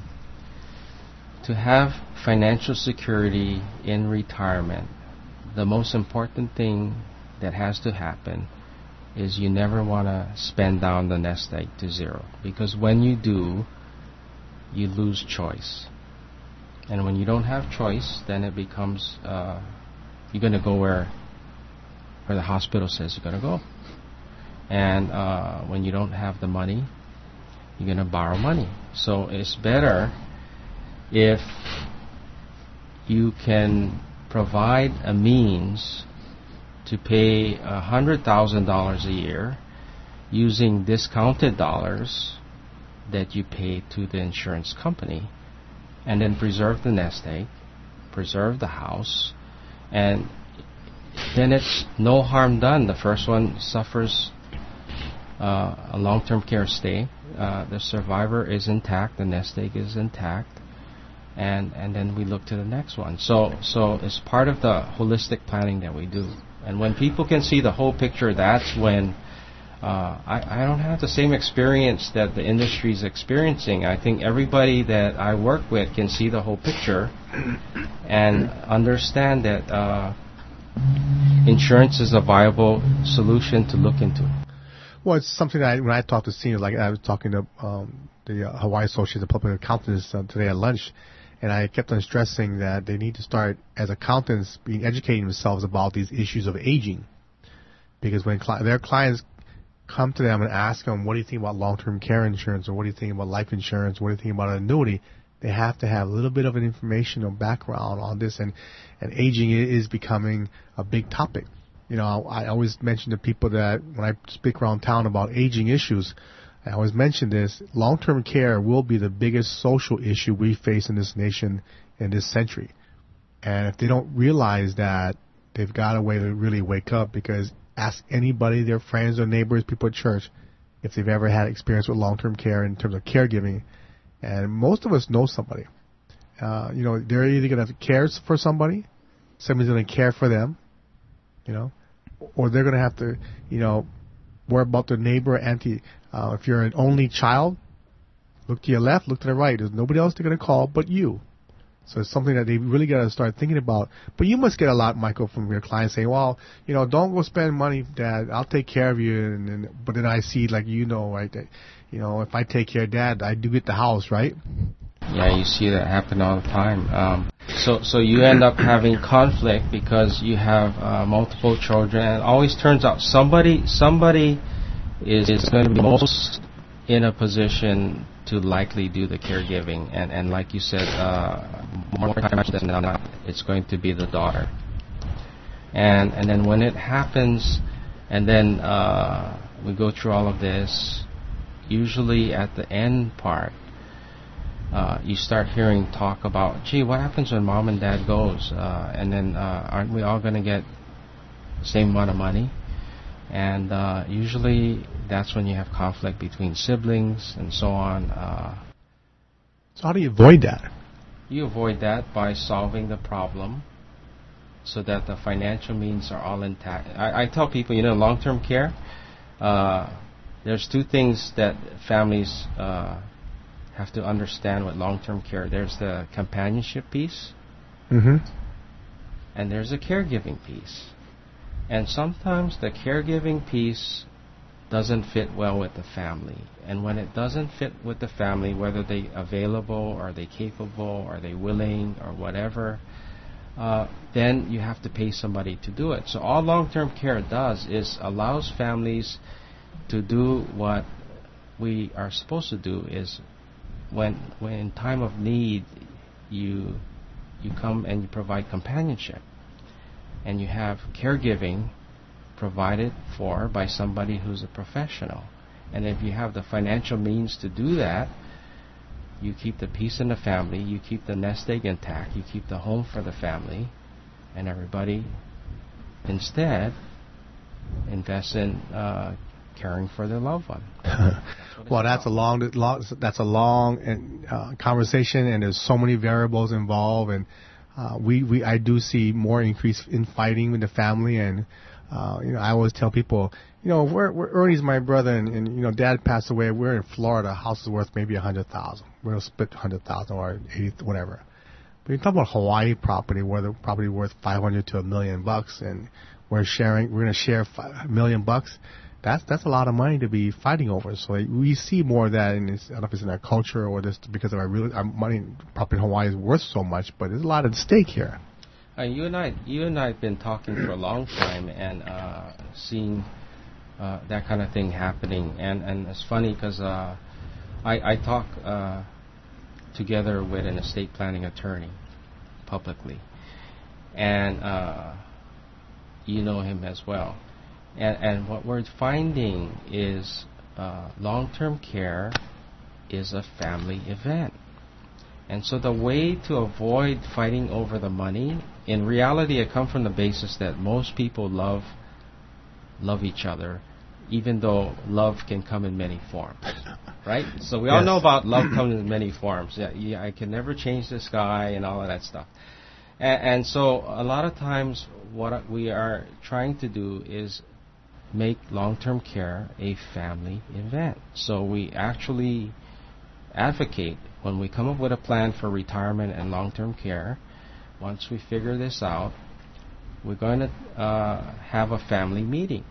to have financial security in retirement, the most important thing that has to happen is you never want to spend down the nest egg to zero. Because when you do, you lose choice. And when you don't have choice, then it becomes you're going to go where the hospital says you're going to go. And when you don't have the money, you're going to borrow money. So it's better if you can provide a means to pay $100,000 a year using discounted dollars that you pay to the insurance company, and then preserve the nest egg, preserve the house, and then it's no harm done. The first one suffers a long-term care stay. The survivor is intact, the nest egg is intact, and then we look to the next one. So it's part of the holistic planning that we do. And when people can see the whole picture, that's when I don't have the same experience that the industry is experiencing. I think everybody that I work with can see the whole picture and understand that insurance is a viable solution to look into. Well, it's something that when I talk to seniors, like I was talking to the Hawaii Association of Public Accountants today at lunch, and I kept on stressing that they need to start, as accountants, being educating themselves about these issues of aging. Because when their clients come to them and ask them, what do you think about long-term care insurance, or what do you think about life insurance, what do you think about an annuity, They have to have a little bit of an informational background on this, and aging is becoming a big topic. You know, I always mention to people that when I speak around town about aging issues, I always mention this: long-term care will be the biggest social issue we face in this nation in this century. And if they don't realize that, they've got a way to really wake up, because ask anybody, their friends or neighbors, people at church, if they've ever had experience with long-term care in terms of caregiving. And most of us know somebody. You know, they're either going to care for somebody, somebody's going to care for them, you know, or they're going to have to, you know, worry about their neighbor or auntie. If you're an only child, look to your left, look to the right. There's nobody else they're going to call but you. So it's something that they really got to start thinking about. But you must get a lot, Michael, from your clients saying, well, you know, don't go spend money, Dad. I'll take care of you. But then I see, like, you know, right, that, you know, if I take care of Dad, I do get the house, right? Yeah, you see that happen all the time. So you end up having conflict because you have multiple children, and it always turns out somebody is going to be most in a position to likely do the caregiving, and like you said, more times than not, it's going to be the daughter. And then when it happens, and then we go through all of this, usually at the end part, you start hearing talk about, gee, what happens when Mom and Dad goes? And then aren't we all going to get the same amount of money? And usually that's when you have conflict between siblings and so on. So how do you avoid that? You avoid that by solving the problem so that the financial means are all intact. I tell people, you know, long-term care, there's two things that families have to understand with long-term care. There's the companionship piece, and there's a caregiving piece. And sometimes the caregiving piece doesn't fit well with the family. And when it doesn't fit with the family, whether they available, or they capable, or they willing, or whatever, then you have to pay somebody to do it. So all long-term care does is allows families to do what we are supposed to do, is when in time of need you come and you provide companionship. And you have caregiving provided for by somebody who's a professional. And if you have the financial means to do that, you keep the peace in the family, you keep the nest egg intact, you keep the home for the family, and everybody instead invests in caring for their loved one. Well, that's a long conversation, and there's so many variables involved, and I do see more increase in fighting with the family, and you know, I always tell people, you know, Ernie's my brother, and you know, Dad passed away. We're in Florida. House is worth maybe $100,000. We're gonna split $100,000 or $80,000, whatever. But you talk about Hawaii property, where the property worth $500 to $1 million, and we're gonna share $1 million. That's a lot of money to be fighting over. So we see more of that in this. I don't know if it's in our culture or just because of our money. Property in Hawaii is worth so much, but there's a lot at stake here. You and I have been talking for a long time and seeing that kind of thing happening. And it's funny because I talk together with an estate planning attorney publicly, and you know him as well. And what we're finding is long-term care is a family event. And so the way to avoid fighting over the money, in reality, it comes from the basis that most people love each other, even though love can come in many forms, right? So we all know about love coming in many forms. Yeah, I can never change this guy and all of that stuff. And so a lot of times what we are trying to do is make long-term care a family event. So we actually advocate, when we come up with a plan for retirement and long-term care, once we figure this out, we're going to have a family meeting.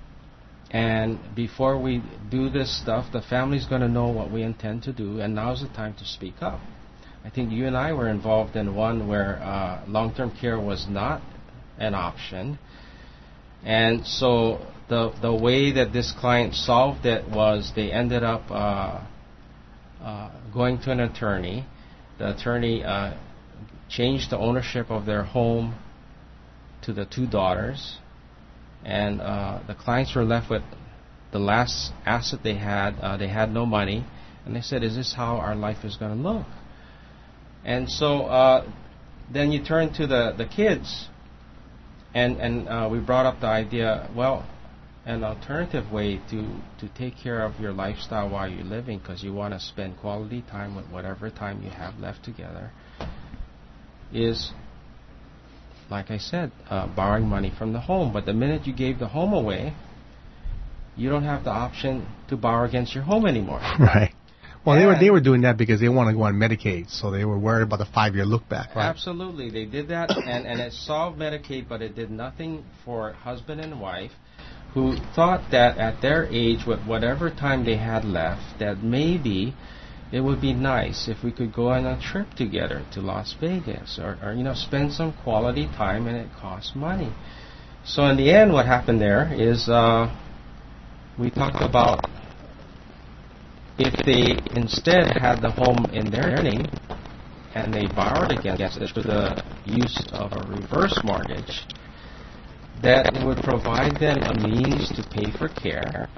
And before we do this stuff, the family's going to know what we intend to do, and now's the time to speak up. I think you and I were involved in one where long-term care was not an option. And so the way that this client solved it was they ended up going to an attorney, the attorney changed the ownership of their home to the two daughters, and the clients were left with the last asset they had. They had no money, and they said, "Is this how our life is going to look?" And so then you turn to the kids, and we brought up the idea, well, an alternative way to take care of your lifestyle while you're living, because you want to spend quality time with whatever time you have left together, is, like I said, borrowing money from the home. But the minute you gave the home away, you don't have the option to borrow against your home anymore. Right. Well, they were doing that because they want to go on Medicaid, so they were worried about the 5-year look back. Right? Absolutely, they did that, and it solved Medicaid, but it did nothing for husband and wife who thought that at their age, with whatever time they had left, that maybe it would be nice if we could go on a trip together to Las Vegas, or spend some quality time, and it costs money. So in the end, what happened there is we talked about if they instead had the home in their name and they borrowed against it through the use of a reverse mortgage, that would provide them a means to pay for care,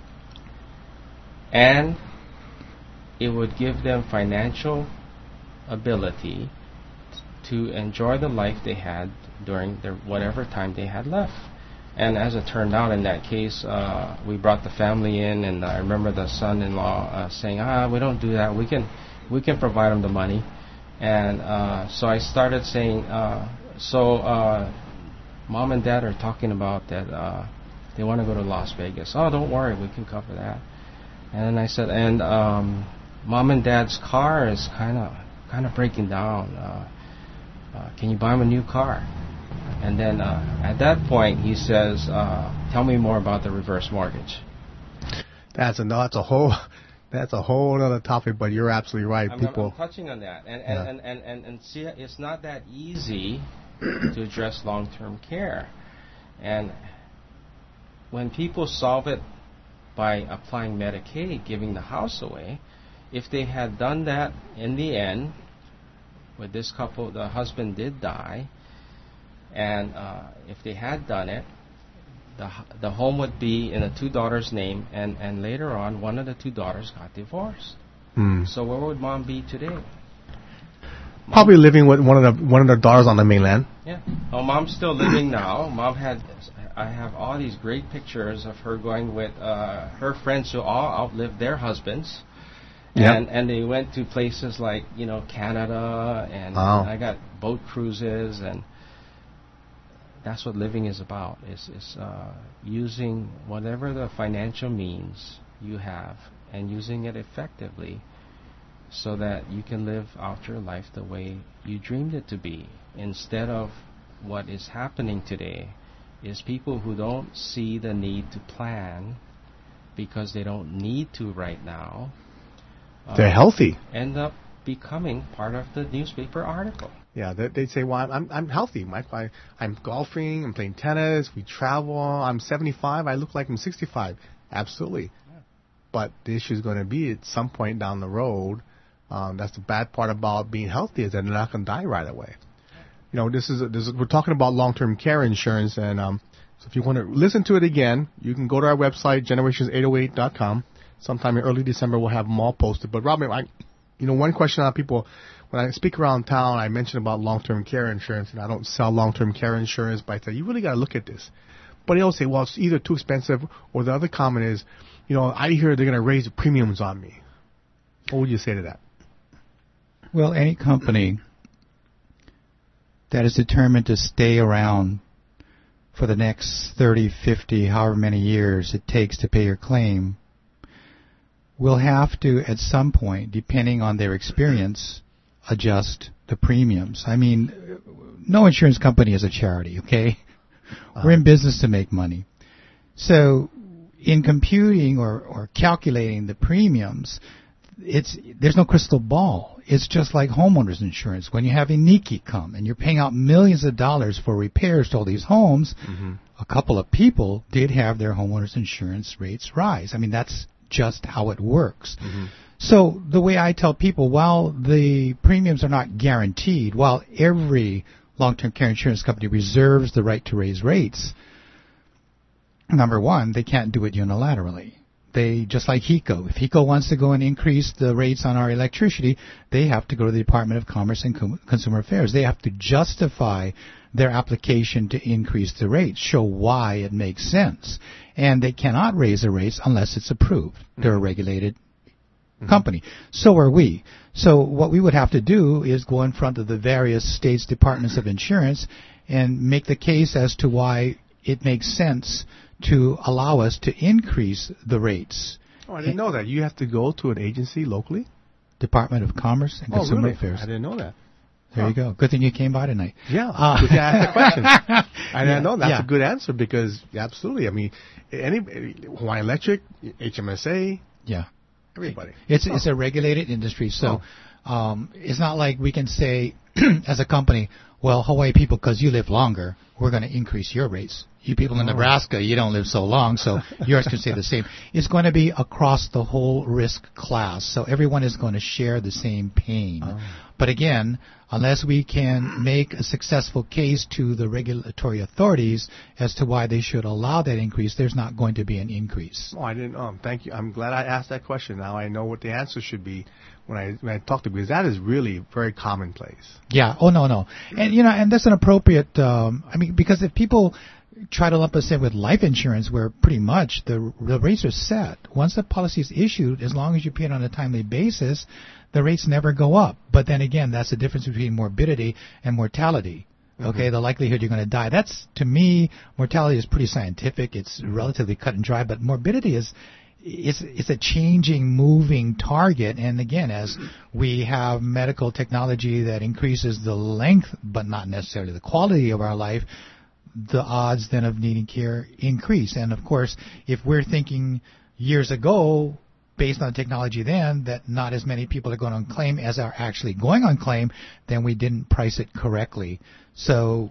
and it would give them financial ability to enjoy the life they had during their whatever time they had left. And as it turned out, in that case, we brought the family in, and I remember the son-in-law saying, "We don't do that. We can provide them the money." And so I started saying, Mom and Dad are talking about that they want to go to Las Vegas. "Oh, don't worry, we can cover that." And then I said, "And Mom and Dad's car is kind of breaking down. Can you buy them a new car?" And then at that point, he says, "Tell me more about the reverse mortgage." That's a whole other topic, but you're absolutely right. I'm touching on that, and see, it's not that easy to address long-term care. And when people solve it by applying Medicaid, giving the house away, if they had done that in the end, with this couple, the husband did die, and if they had done it, the home would be in the two daughters' name, and later on, one of the two daughters got divorced. So where would Mom be today? Probably living with one of their daughters on the mainland. Yeah. Oh, Mom's still living now. I have all these great pictures of her going with her friends who all outlived their husbands. Yep. And they went to places like, Canada, and I got boat cruises, and that's what living is about, is using whatever the financial means you have and using it effectively so that you can live out your life the way you dreamed it to be, instead of what is happening today is people who don't see the need to plan because they don't need to right now. They're healthy. End up becoming part of the newspaper article. Yeah, they'd say, "Well, I'm healthy. I'm golfing, I'm playing tennis, we travel. I'm 75. I look like I'm 65." Absolutely. Yeah. But the issue is going to be at some point down the road. That's the bad part about being healthy, is that they're not going to die right away. This is we're talking about long-term care insurance, and so if you want to listen to it again, you can go to our website, generations808.com. Sometime in early December, we'll have them all posted. But Robin, one question on people, when I speak around town, I mention about long-term care insurance, and I don't sell long-term care insurance, but I say, you really got to look at this. But they'll say, well, it's either too expensive, or the other comment is, I hear they're going to raise the premiums on me. What would you say to that? Well, any company that is determined to stay around for the next 30, 50, however many years it takes to pay your claim will have to, at some point, depending on their experience, adjust the premiums. I mean, no insurance company is a charity, okay? We're in business to make money. So in computing or calculating the premiums, there's no crystal ball. It's just like homeowners insurance. When you have Iniki come and you're paying out millions of dollars for repairs to all these homes, a couple of people did have their homeowners insurance rates rise. I mean, that's just how it works. So the way I tell people, while the premiums are not guaranteed, while every long-term care insurance company reserves the right to raise rates, number one, they can't do it unilaterally. They, just like HECO, if HECO wants to go and increase the rates on our electricity, they have to go to the Department of Commerce and Consumer Affairs. They have to justify their application to increase the rates, show why it makes sense. And they cannot raise the rates unless it's approved. They're a regulated company. So are we. So what we would have to do is go in front of the various states' departments of insurance and make the case as to why it makes sense to allow us to increase the rates. Oh, I didn't know that. You have to go to an agency locally? Department of Commerce and Consumer Affairs. I didn't know that. There you go. Good thing you came by tonight. Yeah, good to ask the question. I didn't know that's a good answer because, absolutely, I mean, Hawaiian Electric, HMSA, everybody. It's a regulated industry, so it's not like we can say as a company, well, Hawaii people, because you live longer, we're going to increase your rates. You people in Nebraska, you don't live so long, so yours can stay the same. It's going to be across the whole risk class, so everyone is going to share the same pain. But again, unless we can make a successful case to the regulatory authorities as to why they should allow that increase, there's not going to be an increase. Oh, I didn't. Thank you. I'm glad I asked that question. Now I know what the answer should be when I talk to you, because that is really very commonplace. Yeah. Oh, no. And and that's an appropriate. Because if people try to lump us in with life insurance, where pretty much the rates are set. Once the policy is issued, as long as you pay it on a timely basis, the rates never go up. But then again, that's the difference between morbidity and mortality. Okay, the likelihood you're going to die. That's, to me, mortality is pretty scientific. It's relatively cut and dry, but morbidity it's a changing, moving target. And again, as we have medical technology that increases the length, but not necessarily the quality of our life, the odds then of needing care increase. And of course, if we're thinking years ago, based on technology then, that not as many people are going on claim as are actually going on claim, then we didn't price it correctly. So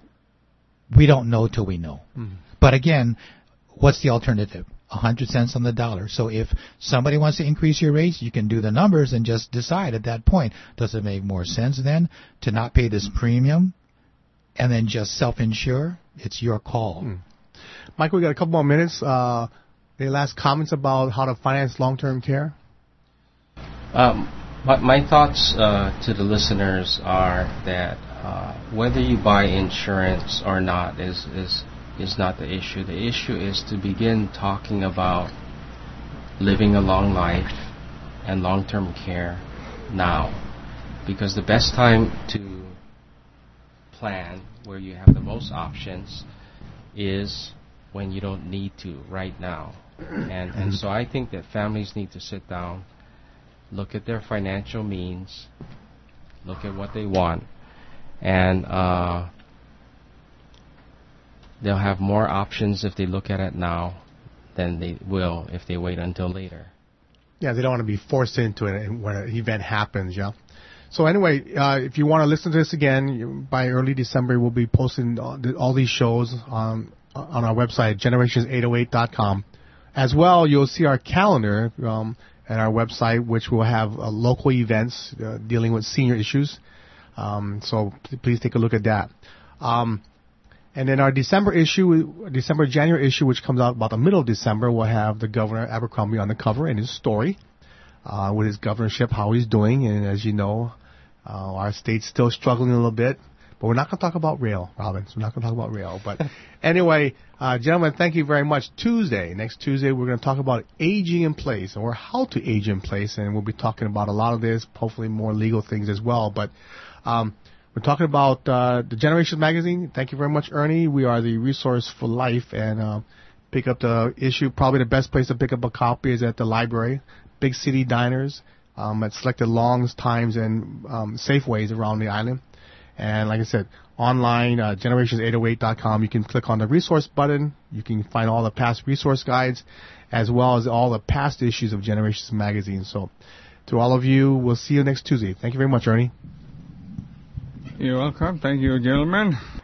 we don't know till we know. But again, what's the alternative? 100 cents on the dollar. So if somebody wants to increase your rates, you can do the numbers and just decide at that point, does it make more sense then to not pay this premium and then just self-insure? It's your call. Michael, we got a couple more minutes. Any last comments about how to finance long-term care? My thoughts to the listeners are that whether you buy insurance or not is not the issue. The issue is to begin talking about living a long life and long-term care now. Because the best time to plan, where you have the most options, is when you don't need to right now. And so I think that families need to sit down, look at their financial means, look at what they want, and they'll have more options if they look at it now than they will if they wait until later. Yeah, they don't want to be forced into it when an event happens, yeah. So anyway, if you want to listen to this again, by early December, we'll be posting all these shows on our website, generations808.com. As well, you'll see our calendar at our website, which will have local events dealing with senior issues. So please take a look at that. And then our January issue, which comes out about the middle of December, will have the Governor Abercrombie on the cover and his story with his governorship, how he's doing. And as you know, our state's still struggling a little bit. But we're not going to talk about rail, Robbins. We're not going to talk about rail. But anyway, gentlemen, thank you very much. Next Tuesday, we're going to talk about aging in place or how to age in place. And we'll be talking about a lot of this, hopefully more legal things as well. But we're talking about the Generations magazine. Thank you very much, Ernie. We are the resource for life. And pick up the issue. Probably the best place to pick up a copy is at the library, big city diners, at selected longs, times, and Safeways around the island. And like I said, online, generations808.com, you can click on the resource button. You can find all the past resource guides as well as all the past issues of Generations magazine. So to all of you, we'll see you next Tuesday. Thank you very much, Ernie. You're welcome. Thank you, gentlemen.